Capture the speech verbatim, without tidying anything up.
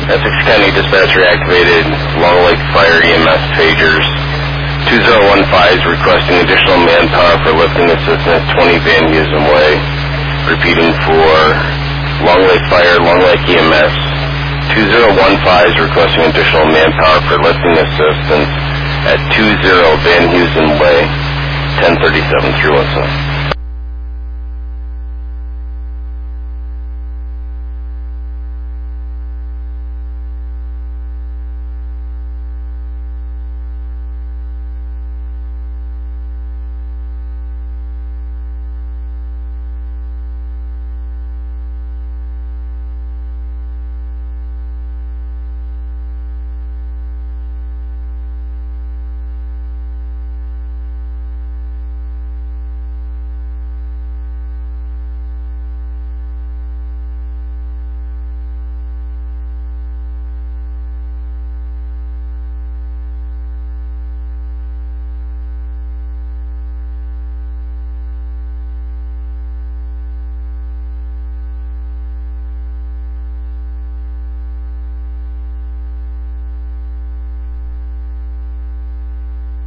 Essex County Dispatch reactivated Long Lake Fire E M S pagers. two zero one five is requesting additional manpower for lifting assistance twenty Van Heusen Way. Repeating for Long Lake Fire, Long Lake E M S. two zero one five is requesting additional manpower for lifting assistance at two zero Van Heusen Way, ten thirty-seven three one seven.